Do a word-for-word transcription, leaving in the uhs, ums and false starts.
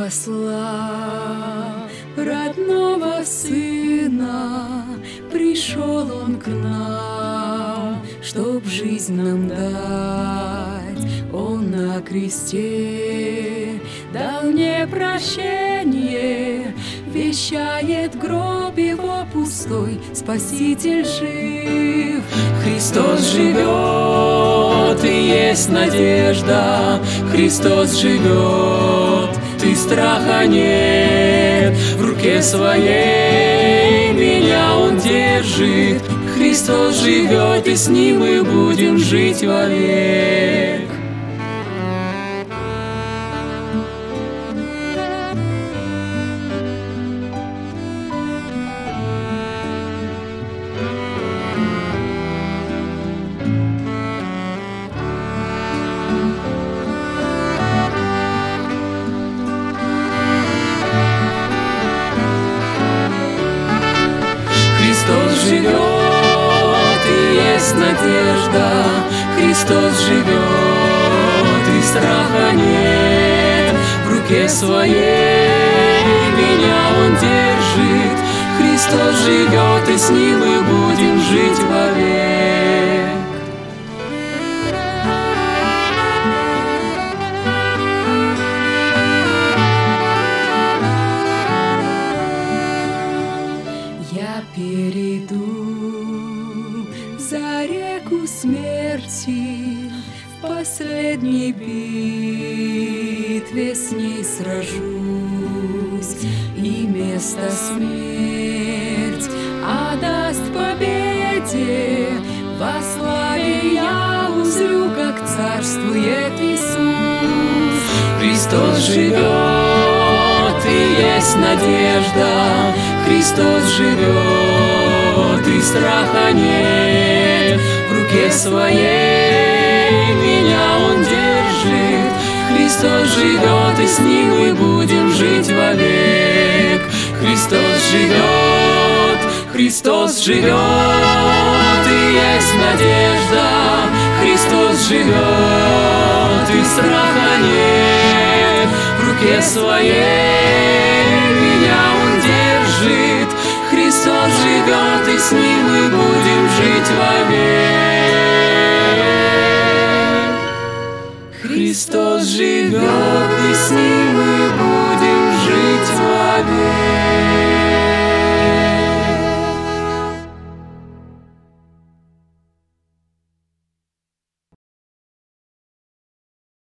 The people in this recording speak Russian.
послав родного Сына, пришел Он к нам, чтоб жизнь нам дать. Он на кресте дал мне прощение, вещает гроб Его пустой, Спаситель жив. Христос живет, и есть надежда, Христос живет, и страха нет. В руке Своей меня Он держит. Христос живет, и с Ним мы будем жить вовек. Христос живет, и есть надежда, Христос живет, и страха нет. В руке Своей меня Он держит. Христос живет, и с Ним мы будем жить вовек. Я перейду за реку смерти, в последней битве с ней сражусь, и место смерть отдаст победе. Во славе я узрю, как царствует Иисус. Христос живет, и есть надежда, Христос живет, и страха нет. В руке Своей меня Он держит. Христос живет, и с Ним мы будем жить вовек. Христос живет, Христос живет, и есть надежда. Христос живет, и страха нет. В руке Своей меня Он держит. Христос живет, и с Ним мы будем жить вовек. Христос живет, и с Ним мы будем жить вовек.